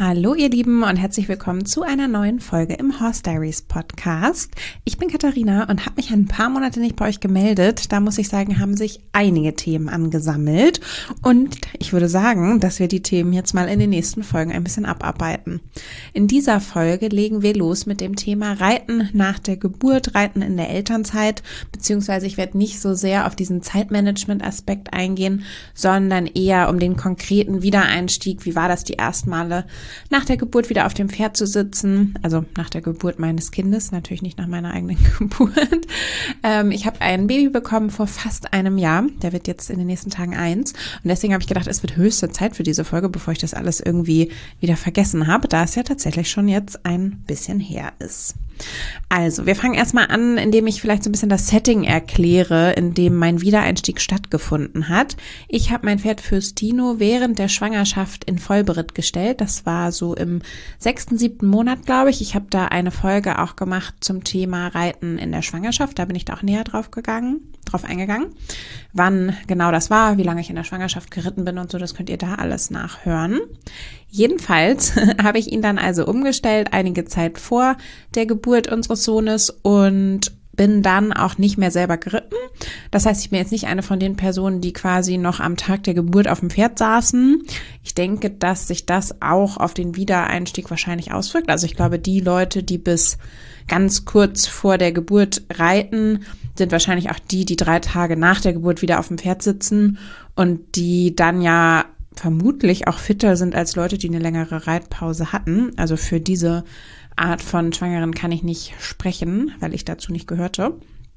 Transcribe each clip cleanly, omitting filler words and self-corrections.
Hallo ihr Lieben und herzlich willkommen zu einer neuen Folge im Horse Diaries Podcast. Ich bin Katharina und habe mich ein paar Monate nicht bei euch gemeldet. Da muss ich sagen, haben sich einige Themen angesammelt und ich würde sagen, dass wir die Themen jetzt mal in den nächsten Folgen ein bisschen abarbeiten. In dieser Folge legen wir los mit dem Thema Reiten nach der Geburt, Reiten in der Elternzeit, beziehungsweise ich werde nicht so sehr auf diesen Zeitmanagement-Aspekt eingehen, sondern eher um den konkreten Wiedereinstieg. Wie war das die ersten Male nach der Geburt wieder auf dem Pferd zu sitzen, also nach der Geburt meines Kindes, natürlich nicht nach meiner eigenen Geburt. Ich habe ein Baby bekommen vor fast einem Jahr, der wird jetzt in den nächsten Tagen 1 und deswegen habe ich gedacht, es wird höchste Zeit für diese Folge, bevor ich das alles irgendwie wieder vergessen habe, da es ja tatsächlich schon jetzt ein bisschen her ist. Also, wir fangen erstmal an, indem ich vielleicht so ein bisschen das Setting erkläre, in dem mein Wiedereinstieg stattgefunden hat. Ich habe mein Pferd Fürstino während der Schwangerschaft in Vollberitt gestellt. Das war so im 6., 7. Monat, glaube ich. Ich habe da eine Folge auch gemacht zum Thema Reiten in der Schwangerschaft. Da bin ich da auch näher drauf eingegangen. Wann genau das war, wie lange ich in der Schwangerschaft geritten bin und so, das könnt ihr da alles nachhören. Jedenfalls habe ich ihn dann also umgestellt, einige Zeit vor der Geburt unseres Sohnes und bin dann auch nicht mehr selber geritten. Das heißt, ich bin jetzt nicht eine von den Personen, die quasi noch am Tag der Geburt auf dem Pferd saßen. Ich denke, dass sich das auch auf den Wiedereinstieg wahrscheinlich auswirkt. Also ich glaube, die Leute, die bis ganz kurz vor der Geburt reiten, sind wahrscheinlich auch die 3 Tage nach der Geburt wieder auf dem Pferd sitzen und die dann ja vermutlich auch fitter sind als Leute, die eine längere Reitpause hatten. Also für diese Art von Schwangeren kann ich nicht sprechen, weil ich dazu nicht gehörte.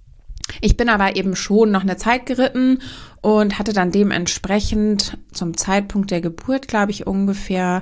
Ich bin aber eben schon noch eine Zeit geritten und hatte dann dementsprechend zum Zeitpunkt der Geburt, glaube ich, ungefähr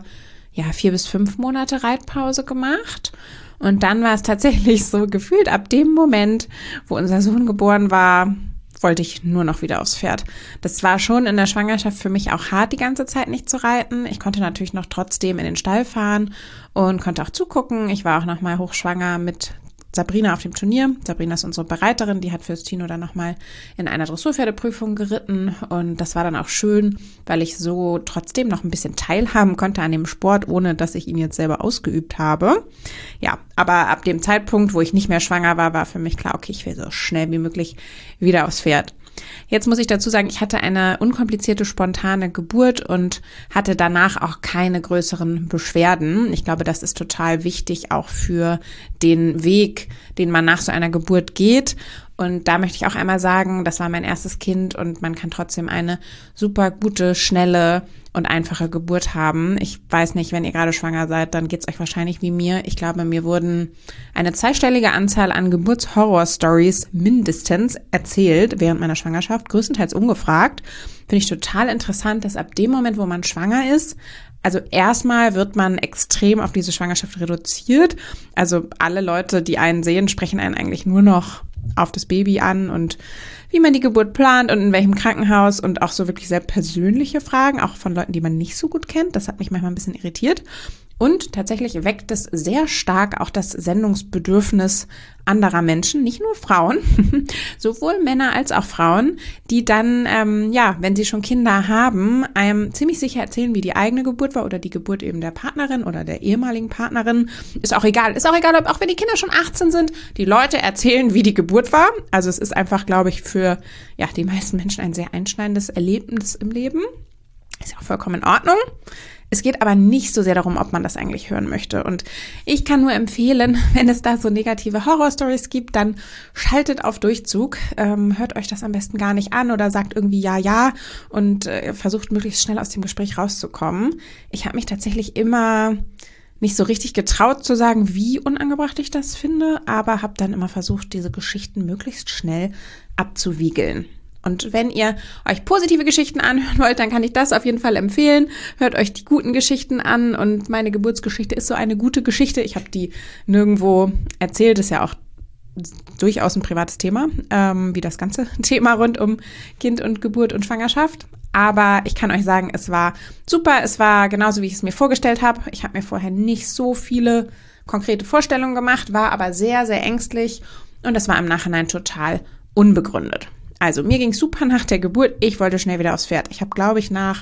4 bis 5 Monate Reitpause gemacht. Und dann war es tatsächlich so gefühlt, ab dem Moment, wo unser Sohn geboren war, wollte ich nur noch wieder aufs Pferd. Das war schon in der Schwangerschaft für mich auch hart, die ganze Zeit nicht zu reiten. Ich konnte natürlich noch trotzdem in den Stall fahren und konnte auch zugucken. Ich war auch noch mal hochschwanger mit Sabrina auf dem Turnier. Sabrina ist unsere Bereiterin, die hat Fürstino dann nochmal in einer Dressurpferdeprüfung geritten und das war dann auch schön, weil ich so trotzdem noch ein bisschen teilhaben konnte an dem Sport, ohne dass ich ihn jetzt selber ausgeübt habe. Ja, aber ab dem Zeitpunkt, wo ich nicht mehr schwanger war, war für mich klar, okay, ich will so schnell wie möglich wieder aufs Pferd. Jetzt muss ich dazu sagen, ich hatte eine unkomplizierte, spontane Geburt und hatte danach auch keine größeren Beschwerden. Ich glaube, das ist total wichtig auch für den Weg, den man nach so einer Geburt geht. Und da möchte ich auch einmal sagen, das war mein erstes Kind und man kann trotzdem eine super gute, schnelle und einfache Geburt haben. Ich weiß nicht, wenn ihr gerade schwanger seid, dann geht's euch wahrscheinlich wie mir. Ich glaube, mir wurden eine 2-stellige Anzahl an Geburtshorror-Stories mindestens erzählt während meiner Schwangerschaft, größtenteils ungefragt. Finde ich total interessant, dass ab dem Moment, wo man schwanger ist, also erstmal wird man extrem auf diese Schwangerschaft reduziert. Also alle Leute, die einen sehen, sprechen einen eigentlich nur noch auf das Baby an und wie man die Geburt plant und in welchem Krankenhaus und auch so wirklich sehr persönliche Fragen, auch von Leuten, die man nicht so gut kennt. Das hat mich manchmal ein bisschen irritiert. Und tatsächlich weckt es sehr stark auch das Sendungsbedürfnis anderer Menschen, nicht nur Frauen, sowohl Männer als auch Frauen, die dann, wenn sie schon Kinder haben, einem ziemlich sicher erzählen, wie die eigene Geburt war oder die Geburt eben der Partnerin oder der ehemaligen Partnerin. Ist auch egal, ob auch wenn die Kinder schon 18 sind, die Leute erzählen, wie die Geburt war. Also es ist einfach, glaube ich, für die meisten Menschen ein sehr einschneidendes Erlebnis im Leben. Ist ja auch vollkommen in Ordnung. Es geht aber nicht so sehr darum, ob man das eigentlich hören möchte. Und ich kann nur empfehlen, wenn es da so negative Horrorstories gibt, dann schaltet auf Durchzug. Hört euch das am besten gar nicht an oder sagt irgendwie ja und versucht möglichst schnell aus dem Gespräch rauszukommen. Ich habe mich tatsächlich immer nicht so richtig getraut zu sagen, wie unangebracht ich das finde, aber habe dann immer versucht, diese Geschichten möglichst schnell abzuwiegeln. Und wenn ihr euch positive Geschichten anhören wollt, dann kann ich das auf jeden Fall empfehlen. Hört euch die guten Geschichten an und meine Geburtsgeschichte ist so eine gute Geschichte. Ich habe die nirgendwo erzählt, ist ja auch durchaus ein privates Thema, wie das ganze Thema rund um Kind und Geburt und Schwangerschaft. Aber ich kann euch sagen, es war super, es war genauso, wie ich es mir vorgestellt habe. Ich habe mir vorher nicht so viele konkrete Vorstellungen gemacht, war aber sehr, sehr ängstlich und das war im Nachhinein total unbegründet. Also mir ging es super nach der Geburt. Ich wollte schnell wieder aufs Pferd. Ich habe, glaube ich, nach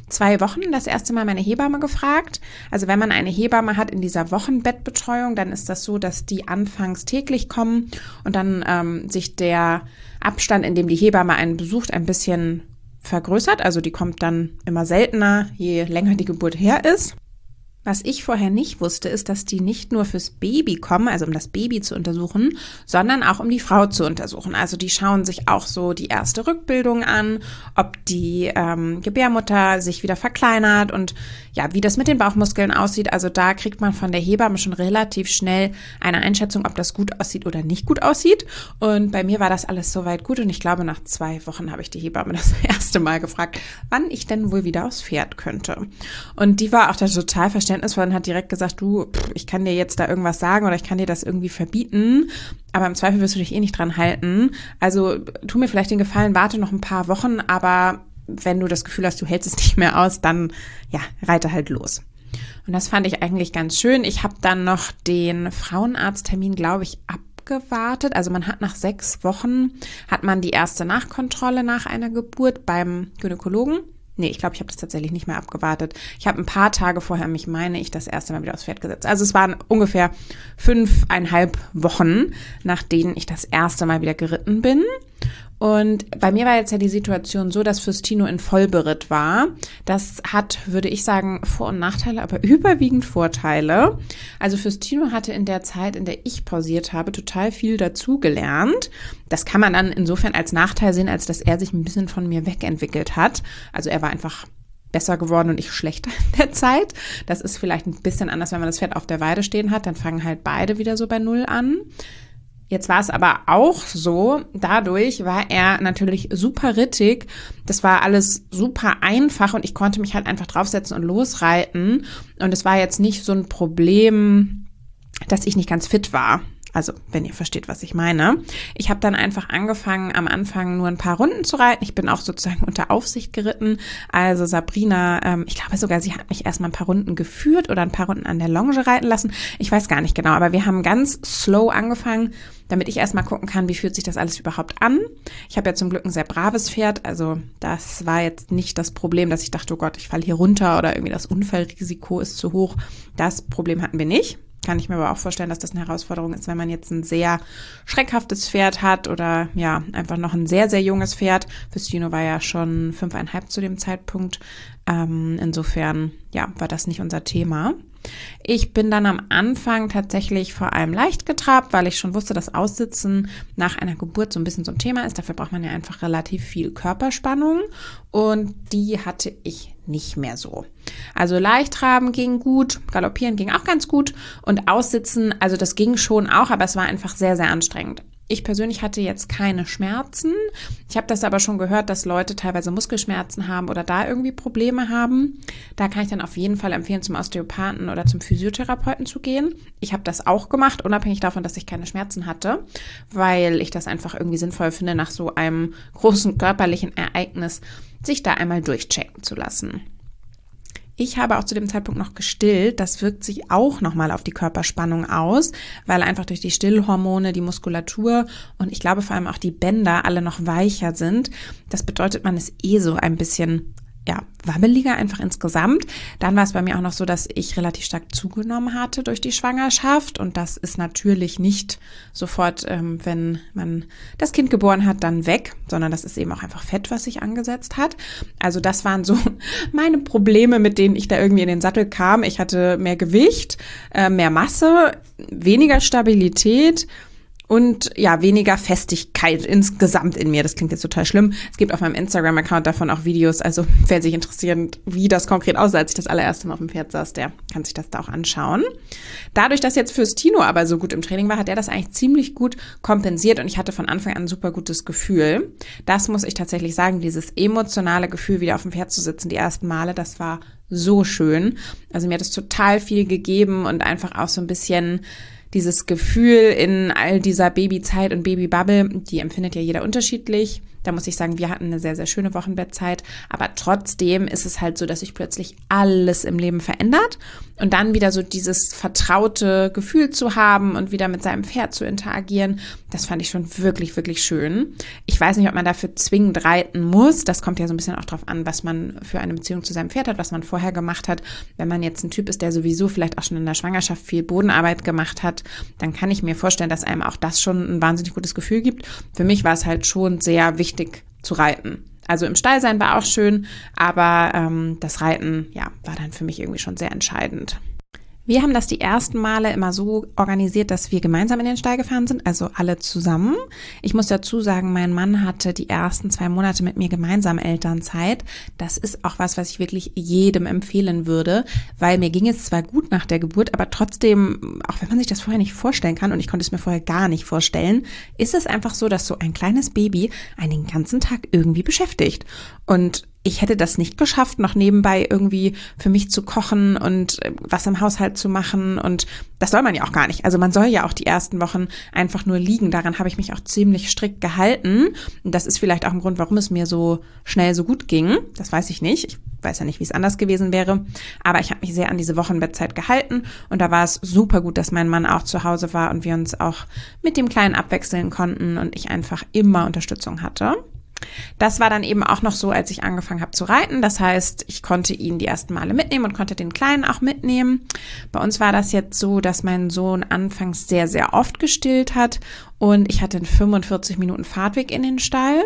2 Wochen das erste Mal meine Hebamme gefragt. Also wenn man eine Hebamme hat in dieser Wochenbettbetreuung, dann ist das so, dass die anfangs täglich kommen und dann sich der Abstand, in dem die Hebamme einen besucht, ein bisschen vergrößert. Also die kommt dann immer seltener, je länger die Geburt her ist. Was ich vorher nicht wusste, ist, dass die nicht nur fürs Baby kommen, also um das Baby zu untersuchen, sondern auch um die Frau zu untersuchen. Also die schauen sich auch so die erste Rückbildung an, ob die Gebärmutter sich wieder verkleinert und ja, wie das mit den Bauchmuskeln aussieht. Also da kriegt man von der Hebamme schon relativ schnell eine Einschätzung, ob das gut aussieht oder nicht gut aussieht. Und bei mir war das alles soweit gut und ich glaube, nach 2 Wochen habe ich die Hebamme das erste Mal gefragt, wann ich denn wohl wieder aufs Pferd könnte. Und die war auch da total verständnisvoll und hat direkt gesagt, du, ich kann dir jetzt da irgendwas sagen oder ich kann dir das irgendwie verbieten, aber im Zweifel wirst du dich eh nicht dran halten. Also tu mir vielleicht den Gefallen, warte noch ein paar Wochen, aber wenn du das Gefühl hast, du hältst es nicht mehr aus, dann ja, reite halt los. Und das fand ich eigentlich ganz schön. Ich habe dann noch den Frauenarzttermin, glaube ich, abgewartet. Also man hat nach 6 Wochen, hat man die erste Nachkontrolle nach einer Geburt beim Gynäkologen. Nee, ich glaube, ich habe das tatsächlich nicht mehr abgewartet. Ich habe ein paar Tage vorher mich, meine ich, das erste Mal wieder aufs Pferd gesetzt. Also es waren ungefähr 5,5 Wochen, nach denen ich das erste Mal wieder geritten bin. Und bei mir war jetzt ja die Situation so, dass Fürstino in Vollberitt war. Das hat, würde ich sagen, Vor- und Nachteile, aber überwiegend Vorteile. Also Fürstino hatte in der Zeit, in der ich pausiert habe, total viel dazugelernt. Das kann man dann insofern als Nachteil sehen, als dass er sich ein bisschen von mir wegentwickelt hat. Also er war einfach besser geworden und ich schlechter in der Zeit. Das ist vielleicht ein bisschen anders, wenn man das Pferd auf der Weide stehen hat. Dann fangen halt beide wieder so bei Null an. Jetzt war es aber auch so, dadurch war er natürlich super rittig. Das war alles super einfach und ich konnte mich halt einfach draufsetzen und losreiten. Und es war jetzt nicht so ein Problem, dass ich nicht ganz fit war. Also, wenn ihr versteht, was ich meine. Ich habe dann einfach angefangen, am Anfang nur ein paar Runden zu reiten. Ich bin auch sozusagen unter Aufsicht geritten. Also Sabrina, ich glaube sogar, sie hat mich erstmal ein paar Runden geführt oder ein paar Runden an der Longe reiten lassen. Ich weiß gar nicht genau, aber wir haben ganz slow angefangen, damit ich erstmal gucken kann, wie fühlt sich das alles überhaupt an. Ich habe ja zum Glück ein sehr braves Pferd, also das war jetzt nicht das Problem, dass ich dachte, oh Gott, ich falle hier runter oder irgendwie das Unfallrisiko ist zu hoch. Das Problem hatten wir nicht. Kann ich mir aber auch vorstellen, dass das eine Herausforderung ist, wenn man jetzt ein sehr schreckhaftes Pferd hat oder ja, einfach noch ein sehr, sehr junges Pferd. Fürstino war ja schon 5,5 zu dem Zeitpunkt. Insofern, ja, war das nicht unser Thema. Ich bin dann am Anfang tatsächlich vor allem leicht getrabt, weil ich schon wusste, dass Aussitzen nach einer Geburt so ein bisschen so ein Thema ist. Dafür braucht man ja einfach relativ viel Körperspannung und die hatte ich nicht mehr so. Also leicht traben ging gut, galoppieren ging auch ganz gut und Aussitzen, also das ging schon auch, aber es war einfach sehr, sehr anstrengend. Ich persönlich hatte jetzt keine Schmerzen. Ich habe das aber schon gehört, dass Leute teilweise Muskelschmerzen haben oder da irgendwie Probleme haben. Da kann ich dann auf jeden Fall empfehlen, zum Osteopathen oder zum Physiotherapeuten zu gehen. Ich habe das auch gemacht, unabhängig davon, dass ich keine Schmerzen hatte, weil ich das einfach irgendwie sinnvoll finde, nach so einem großen körperlichen Ereignis sich da einmal durchchecken zu lassen. Ich habe auch zu dem Zeitpunkt noch gestillt. Das wirkt sich auch nochmal auf die Körperspannung aus, weil einfach durch die Stillhormone die Muskulatur und ich glaube vor allem auch die Bänder alle noch weicher sind. Das bedeutet, man ist so ein bisschen wabbeliger einfach insgesamt. Dann war es bei mir auch noch so, dass ich relativ stark zugenommen hatte durch die Schwangerschaft und das ist natürlich nicht sofort, wenn man das Kind geboren hat, dann weg, sondern das ist eben auch einfach Fett, was sich angesetzt hat. Also das waren so meine Probleme, mit denen ich da irgendwie in den Sattel kam. Ich hatte mehr Gewicht, mehr Masse, weniger Stabilität und ja, weniger Festigkeit insgesamt in mir. Das klingt jetzt total schlimm. Es gibt auf meinem Instagram-Account davon auch Videos. Also wer sich interessiert, wie das konkret aussah, als ich das allererste Mal auf dem Pferd saß, der kann sich das da auch anschauen. Dadurch, dass jetzt Fürstino aber so gut im Training war, hat er das eigentlich ziemlich gut kompensiert und ich hatte von Anfang an ein super gutes Gefühl. Das muss ich tatsächlich sagen, dieses emotionale Gefühl, wieder auf dem Pferd zu sitzen, die ersten Male, das war so schön. Also mir hat es total viel gegeben und einfach auch so ein bisschen dieses Gefühl in all dieser Babyzeit und Babybubble, die empfindet ja jeder unterschiedlich. Da muss ich sagen, wir hatten eine sehr, sehr schöne Wochenbettzeit, aber trotzdem ist es halt so, dass sich plötzlich alles im Leben verändert und dann wieder so dieses vertraute Gefühl zu haben und wieder mit seinem Pferd zu interagieren, das fand ich schon wirklich, wirklich schön. Ich weiß nicht, ob man dafür zwingend reiten muss. Das kommt ja so ein bisschen auch drauf an, was man für eine Beziehung zu seinem Pferd hat, was man vorher gemacht hat. Wenn man jetzt ein Typ ist, der sowieso vielleicht auch schon in der Schwangerschaft viel Bodenarbeit gemacht hat, dann kann ich mir vorstellen, dass einem auch das schon ein wahnsinnig gutes Gefühl gibt. Für mich war es halt schon sehr wichtig zu reiten. Also im Stall sein war auch schön, aber das Reiten, ja, war dann für mich irgendwie schon sehr entscheidend. Wir haben das die ersten Male immer so organisiert, dass wir gemeinsam in den Stall gefahren sind, also alle zusammen. Ich muss dazu sagen, mein Mann hatte die ersten 2 Monate mit mir gemeinsam Elternzeit. Das ist auch was ich wirklich jedem empfehlen würde, weil mir ging es zwar gut nach der Geburt, aber trotzdem, auch wenn man sich das vorher nicht vorstellen kann, und ich konnte es mir vorher gar nicht vorstellen, ist es einfach so, dass so ein kleines Baby einen den ganzen Tag irgendwie beschäftigt. Und ich hätte das nicht geschafft, noch nebenbei irgendwie für mich zu kochen und was im Haushalt zu machen. Und das soll man ja auch gar nicht. Also man soll ja auch die ersten Wochen einfach nur liegen. Daran habe ich mich auch ziemlich strikt gehalten. Und das ist vielleicht auch ein Grund, warum es mir so schnell so gut ging. Das weiß ich nicht. Ich weiß ja nicht, wie es anders gewesen wäre. Aber ich habe mich sehr an diese Wochenbettzeit gehalten. Und da war es super gut, dass mein Mann auch zu Hause war und wir uns auch mit dem Kleinen abwechseln konnten und ich einfach immer Unterstützung hatte. Das war dann eben auch noch so, als ich angefangen habe zu reiten. Das heißt, ich konnte ihn die ersten Male mitnehmen und konnte den Kleinen auch mitnehmen. Bei uns war das jetzt so, dass mein Sohn anfangs sehr, sehr oft gestillt hat und ich hatte einen 45 Minuten Fahrtweg in den Stall.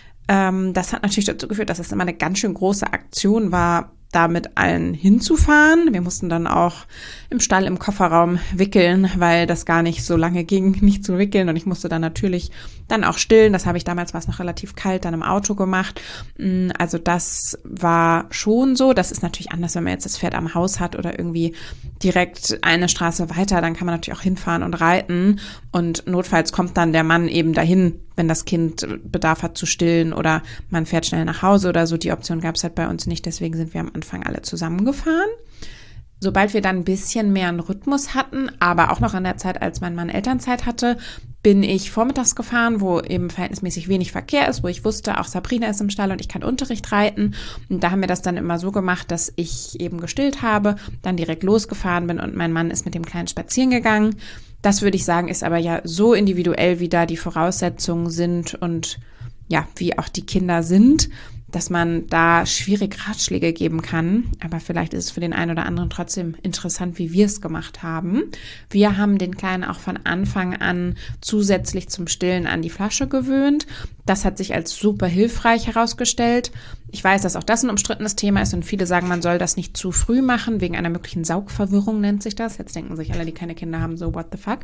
Das hat natürlich dazu geführt, dass es immer eine ganz schön große Aktion war, da mit allen hinzufahren. Wir mussten dann auch im Stall im Kofferraum wickeln, weil das gar nicht so lange ging, nicht zu wickeln. Und ich musste dann natürlich dann auch stillen. Das habe ich damals, war es noch relativ kalt, dann im Auto gemacht. Also das war schon so. Das ist natürlich anders, wenn man jetzt das Pferd am Haus hat oder irgendwie direkt eine Straße weiter. Dann kann man natürlich auch hinfahren und reiten. Und notfalls kommt dann der Mann eben dahin, wenn das Kind Bedarf hat zu stillen oder man fährt schnell nach Hause oder so. Die Option gab es halt bei uns nicht. Deswegen sind wir am Anfang alle zusammengefahren. Sobald wir dann ein bisschen mehr einen Rhythmus hatten, aber auch noch in der Zeit, als mein Mann Elternzeit hatte, bin ich vormittags gefahren, wo eben verhältnismäßig wenig Verkehr ist, wo ich wusste, auch Sabrina ist im Stall und ich kann Unterricht reiten. Und da haben wir das dann immer so gemacht, dass ich eben gestillt habe, dann direkt losgefahren bin und mein Mann ist mit dem Kleinen spazieren gegangen. Das würde ich sagen, ist aber ja so individuell, wie da die Voraussetzungen sind und ja, wie auch die Kinder sind, dass man da schwierig Ratschläge geben kann. Aber vielleicht ist es für den einen oder anderen trotzdem interessant, wie wir es gemacht haben. Wir haben den Kleinen auch von Anfang an zusätzlich zum Stillen an die Flasche gewöhnt. Das hat sich als super hilfreich herausgestellt. Ich weiß, dass auch das ein umstrittenes Thema ist und viele sagen, man soll das nicht zu früh machen, wegen einer möglichen Saugverwirrung nennt sich das. Jetzt denken sich alle, die keine Kinder haben, so what the fuck.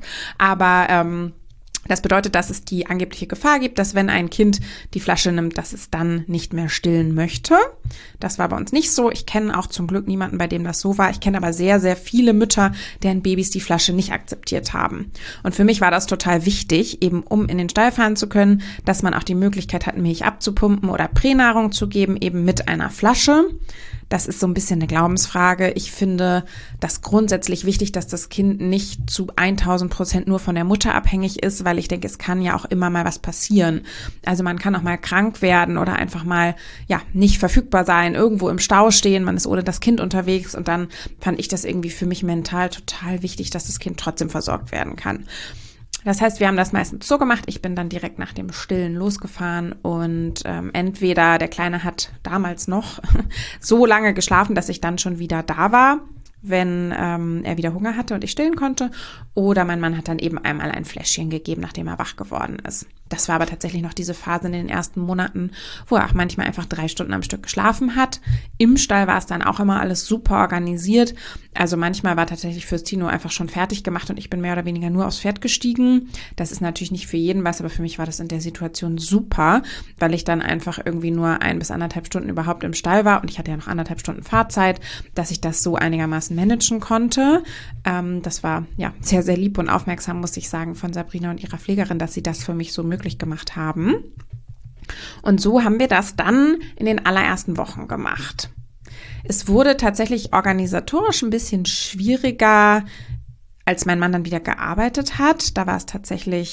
Aber das bedeutet, dass es die angebliche Gefahr gibt, dass wenn ein Kind die Flasche nimmt, dass es dann nicht mehr stillen möchte. Das war bei uns nicht so. Ich kenne auch zum Glück niemanden, bei dem das so war. Ich kenne aber sehr, sehr viele Mütter, deren Babys die Flasche nicht akzeptiert haben. Und für mich war das total wichtig, eben um in den Stall fahren zu können, dass man auch die Möglichkeit hat, Milch abzupumpen oder Pränahrung zu geben, eben mit einer Flasche. Das ist so ein bisschen eine Glaubensfrage. Ich finde das grundsätzlich wichtig, dass das Kind nicht zu 1000% nur von der Mutter abhängig ist, weil ich denke, es kann ja auch immer mal was passieren. Also man kann auch mal krank werden oder einfach mal, ja, nicht verfügbar sein, irgendwo im Stau stehen, man ist ohne das Kind unterwegs und dann fand ich das irgendwie für mich mental total wichtig, dass das Kind trotzdem versorgt werden kann. Das heißt, wir haben das meistens so gemacht, ich bin dann direkt nach dem Stillen losgefahren und entweder der Kleine hat damals noch so lange geschlafen, dass ich dann schon wieder da war, wenn er wieder Hunger hatte und ich stillen konnte, oder mein Mann hat dann eben einmal ein Fläschchen gegeben, nachdem er wach geworden ist. Das war aber tatsächlich noch diese Phase in den ersten Monaten, wo er auch manchmal einfach 3 Stunden am Stück geschlafen hat. Im Stall war es dann auch immer alles super organisiert. Also manchmal war tatsächlich fürs Tino einfach schon fertig gemacht und ich bin mehr oder weniger nur aufs Pferd gestiegen. Das ist natürlich nicht für jeden was, aber für mich war das in der Situation super, weil ich dann einfach irgendwie nur 1 bis 1,5 Stunden überhaupt im Stall war und ich hatte ja noch 1,5 Stunden Fahrzeit, dass ich das so einigermaßen managen konnte. Das war ja sehr, sehr lieb und aufmerksam, muss ich sagen, von Sabrina und ihrer Pflegerin, dass sie das für mich so möglich gemacht haben. Und so haben wir das dann in den allerersten Wochen gemacht. Es wurde tatsächlich organisatorisch ein bisschen schwieriger, als mein Mann dann wieder gearbeitet hat. Da war es tatsächlich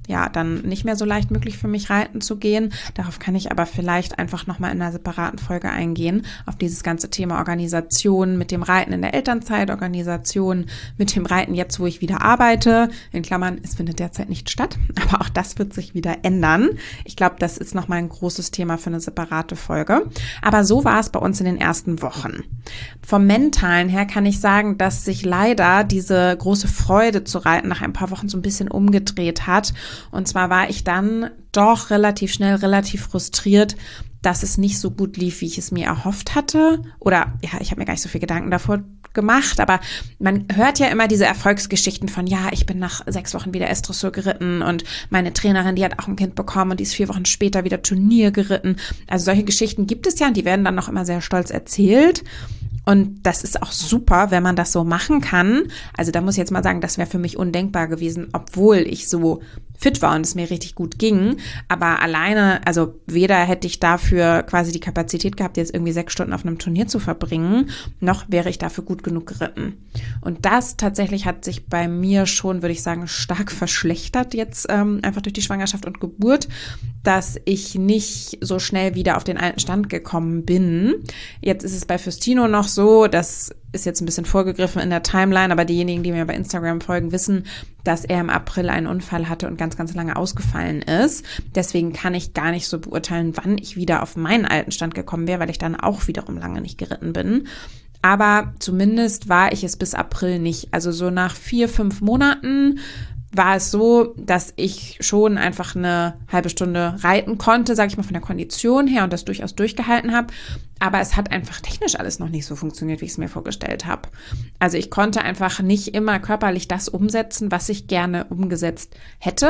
ja dann nicht mehr so leicht möglich für mich, reiten zu gehen. Darauf kann ich aber vielleicht einfach nochmal in einer separaten Folge eingehen, auf dieses ganze Thema Organisation mit dem Reiten in der Elternzeit, Organisation mit dem Reiten jetzt, wo ich wieder arbeite. In Klammern, es findet derzeit nicht statt, aber auch das wird sich wieder ändern. Ich glaube, das ist nochmal ein großes Thema für eine separate Folge. Aber so war es bei uns in den ersten Wochen. Vom Mentalen her kann ich sagen, dass sich leider diese große Freude zu reiten nach ein paar Wochen so ein bisschen umgedreht hat. Und zwar war ich dann doch relativ schnell, relativ frustriert, dass es nicht so gut lief, wie ich es mir erhofft hatte. Oder ja, ich habe mir gar nicht so viel Gedanken davor gemacht, aber man hört ja immer diese Erfolgsgeschichten von, ja, ich bin nach 6 Wochen wieder S-Dressur geritten und meine Trainerin, die hat auch ein Kind bekommen und die ist 4 Wochen später wieder Turnier geritten. Also solche Geschichten gibt es ja und die werden dann noch immer sehr stolz erzählt. Und das ist auch super, wenn man das so machen kann. Also da muss ich jetzt mal sagen, das wäre für mich undenkbar gewesen, obwohl ich so fit war und es mir richtig gut ging. Aber alleine, also weder hätte ich dafür quasi die Kapazität gehabt, jetzt irgendwie 6 Stunden auf einem Turnier zu verbringen, noch wäre ich dafür gut genug geritten. Und das tatsächlich hat sich bei mir schon, würde ich sagen, stark verschlechtert jetzt einfach durch die Schwangerschaft und Geburt, dass ich nicht so schnell wieder auf den alten Stand gekommen bin. Jetzt ist es bei Füstino noch so, das ist jetzt ein bisschen vorgegriffen in der Timeline, aber diejenigen, die mir bei Instagram folgen, wissen, dass er im April einen Unfall hatte und ganz, ganz lange ausgefallen ist. Deswegen kann ich gar nicht so beurteilen, wann ich wieder auf meinen alten Stand gekommen wäre, weil ich dann auch wiederum lange nicht geritten bin. Aber zumindest war ich es bis April nicht. Also so nach 4, 5 Monaten war es so, dass ich schon einfach eine halbe Stunde reiten konnte, sage ich mal, von der Kondition her und das durchaus durchgehalten habe. Aber es hat einfach technisch alles noch nicht so funktioniert, wie ich es mir vorgestellt habe. Also ich konnte einfach nicht immer körperlich das umsetzen, was ich gerne umgesetzt hätte.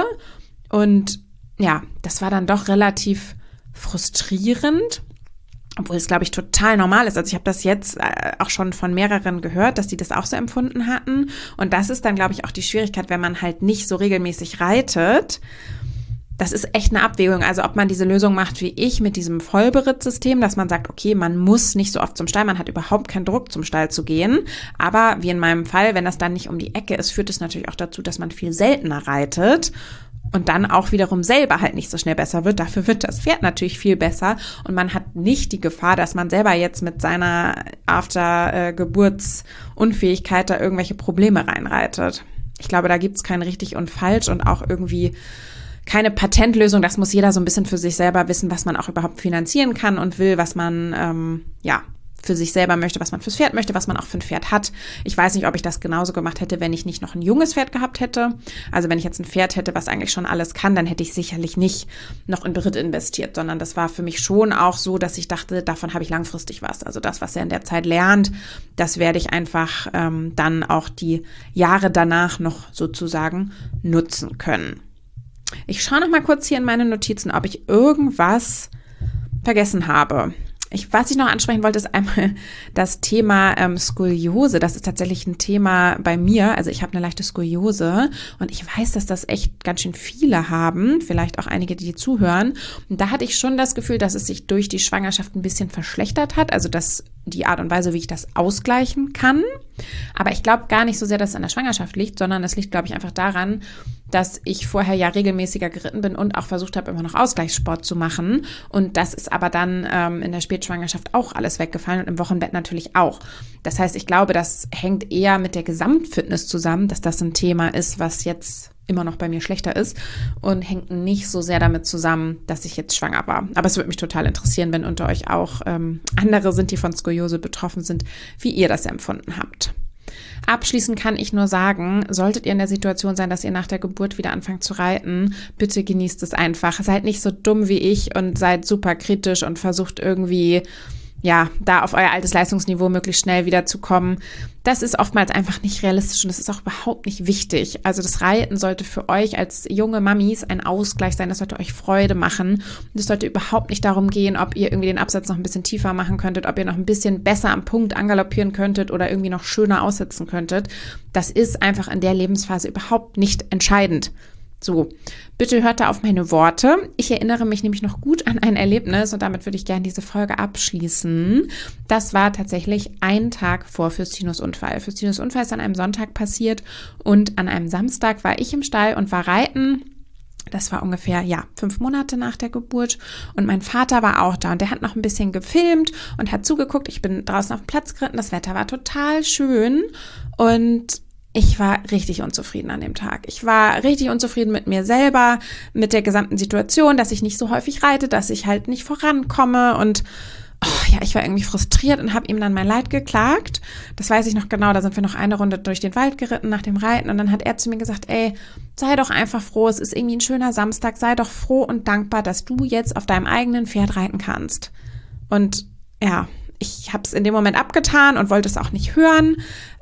Und ja, das war dann doch relativ frustrierend. Obwohl es, glaube ich, total normal ist. Also ich habe das jetzt auch schon von mehreren gehört, dass die das auch so empfunden hatten. Und das ist dann, glaube ich, auch die Schwierigkeit, wenn man halt nicht so regelmäßig reitet. Das ist echt eine Abwägung. Also ob man diese Lösung macht wie ich mit diesem Vollberittssystem, dass man sagt, okay, man muss nicht so oft zum Stall, man hat überhaupt keinen Druck, zum Stall zu gehen. Aber wie in meinem Fall, wenn das dann nicht um die Ecke ist, führt es natürlich auch dazu, dass man viel seltener reitet. Und dann auch wiederum selber halt nicht so schnell besser wird. Dafür wird das Pferd natürlich viel besser. Und man hat nicht die Gefahr, dass man selber jetzt mit seiner After-Geburtsunfähigkeit da irgendwelche Probleme reinreitet. Ich glaube, da gibt's kein richtig und falsch und auch irgendwie keine Patentlösung. Das muss jeder so ein bisschen für sich selber wissen, was man auch überhaupt finanzieren kann und will, was man, für sich selber möchte, was man fürs Pferd möchte, was man auch für ein Pferd hat. Ich weiß nicht, ob ich das genauso gemacht hätte, wenn ich nicht noch ein junges Pferd gehabt hätte. Also wenn ich jetzt ein Pferd hätte, was eigentlich schon alles kann, dann hätte ich sicherlich nicht noch in Beritt investiert, sondern das war für mich schon auch so, dass ich dachte, davon habe ich langfristig was. Also das, was er in der Zeit lernt, das werde ich einfach dann auch die Jahre danach noch sozusagen nutzen können. Ich schaue noch mal kurz hier in meine Notizen, ob ich irgendwas vergessen habe. Was ich noch ansprechen wollte, ist einmal das Thema Skoliose. Das ist tatsächlich ein Thema bei mir. Also ich habe eine leichte Skoliose und ich weiß, dass das echt ganz schön viele haben. Vielleicht auch einige, die zuhören. Und da hatte ich schon das Gefühl, dass es sich durch die Schwangerschaft ein bisschen verschlechtert hat. Also dass die Art und Weise, wie ich das ausgleichen kann. Aber ich glaube gar nicht so sehr, dass es an der Schwangerschaft liegt, sondern es liegt, glaube ich, einfach daran, dass ich vorher ja regelmäßiger geritten bin und auch versucht habe, immer noch Ausgleichssport zu machen. Und das ist aber dann in der Spätschwangerschaft auch alles weggefallen und im Wochenbett natürlich auch. Das heißt, ich glaube, das hängt eher mit der Gesamtfitness zusammen, dass das ein Thema ist, was jetzt immer noch bei mir schlechter ist und hängt nicht so sehr damit zusammen, dass ich jetzt schwanger war. Aber es würde mich total interessieren, wenn unter euch auch andere sind, die von Skoliose betroffen sind, wie ihr das empfunden habt. Abschließend kann ich nur sagen, solltet ihr in der Situation sein, dass ihr nach der Geburt wieder anfangt zu reiten, bitte genießt es einfach. Seid nicht so dumm wie ich und seid super kritisch und versucht irgendwie, ja, da auf euer altes Leistungsniveau möglichst schnell wieder zu kommen. Das ist oftmals einfach nicht realistisch und das ist auch überhaupt nicht wichtig. Also das Reiten sollte für euch als junge Mamis ein Ausgleich sein, das sollte euch Freude machen. Und es sollte überhaupt nicht darum gehen, ob ihr irgendwie den Absatz noch ein bisschen tiefer machen könntet, ob ihr noch ein bisschen besser am Punkt angaloppieren könntet oder irgendwie noch schöner aussitzen könntet. Das ist einfach in der Lebensphase überhaupt nicht entscheidend. So, bitte hört da auf meine Worte. Ich erinnere mich nämlich noch gut an ein Erlebnis und damit würde ich gerne diese Folge abschließen. Das war tatsächlich ein Tag vor Füstinos Unfall. Füstinos Unfall ist an einem Sonntag passiert und an einem Samstag war ich im Stall und war reiten. Das war ungefähr, 5 Monate nach der Geburt und mein Vater war auch da und der hat noch ein bisschen gefilmt und hat zugeguckt. Ich bin draußen auf dem Platz geritten, das Wetter war total schön und ich war richtig unzufrieden an dem Tag. Ich war richtig unzufrieden mit mir selber, mit der gesamten Situation, dass ich nicht so häufig reite, dass ich halt nicht vorankomme und ich war irgendwie frustriert und habe ihm dann mein Leid geklagt. Das weiß ich noch genau, da sind wir noch eine Runde durch den Wald geritten nach dem Reiten und dann hat er zu mir gesagt, ey, sei doch einfach froh, es ist irgendwie ein schöner Samstag, sei doch froh und dankbar, dass du jetzt auf deinem eigenen Pferd reiten kannst. Und ich habe es in dem Moment abgetan und wollte es auch nicht hören,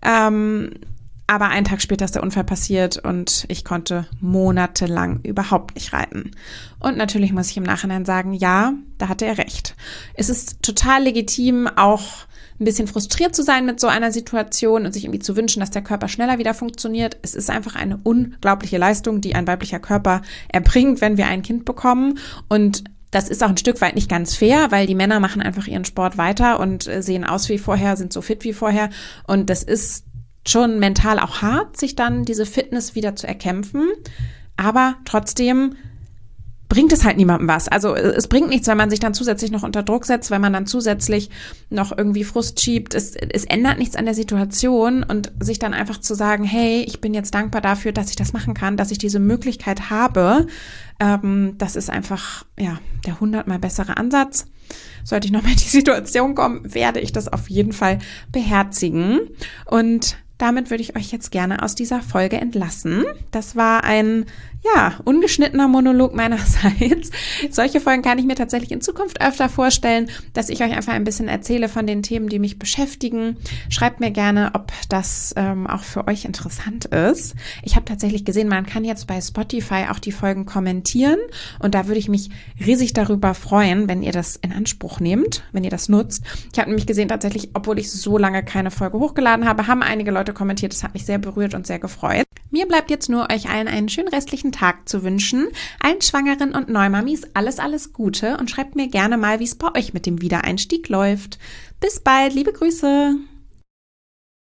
aber einen Tag später ist der Unfall passiert und ich konnte monatelang überhaupt nicht reiten. Und natürlich muss ich im Nachhinein sagen, ja, da hatte er recht. Es ist total legitim, auch ein bisschen frustriert zu sein mit so einer Situation und sich irgendwie zu wünschen, dass der Körper schneller wieder funktioniert. Es ist einfach eine unglaubliche Leistung, die ein weiblicher Körper erbringt, wenn wir ein Kind bekommen. Und das ist auch ein Stück weit nicht ganz fair, weil die Männer machen einfach ihren Sport weiter und sehen aus wie vorher, sind so fit wie vorher. Und das ist schon mental auch hart, sich dann diese Fitness wieder zu erkämpfen, aber trotzdem bringt es halt niemandem was. Also es bringt nichts, wenn man sich dann zusätzlich noch unter Druck setzt, wenn man dann zusätzlich noch irgendwie Frust schiebt. Es ändert nichts an der Situation und sich dann einfach zu sagen, hey, ich bin jetzt dankbar dafür, dass ich das machen kann, dass ich diese Möglichkeit habe, das ist einfach der 100-mal bessere Ansatz. Sollte ich nochmal in die Situation kommen, werde ich das auf jeden Fall beherzigen. Und damit würde ich euch jetzt gerne aus dieser Folge entlassen. Das war ein, ungeschnittener Monolog meinerseits. Solche Folgen kann ich mir tatsächlich in Zukunft öfter vorstellen, dass ich euch einfach ein bisschen erzähle von den Themen, die mich beschäftigen. Schreibt mir gerne, ob das auch für euch interessant ist. Ich habe tatsächlich gesehen, man kann jetzt bei Spotify auch die Folgen kommentieren und da würde ich mich riesig darüber freuen, wenn ihr das in Anspruch nehmt, wenn ihr das nutzt. Ich habe nämlich gesehen, tatsächlich, obwohl ich so lange keine Folge hochgeladen habe, haben einige Leute kommentiert. Das hat mich sehr berührt und sehr gefreut. Mir bleibt jetzt nur, euch allen einen schönen restlichen Tag zu wünschen. Allen Schwangeren und Neumamis alles Gute und schreibt mir gerne mal, wie es bei euch mit dem Wiedereinstieg läuft. Bis bald, liebe Grüße!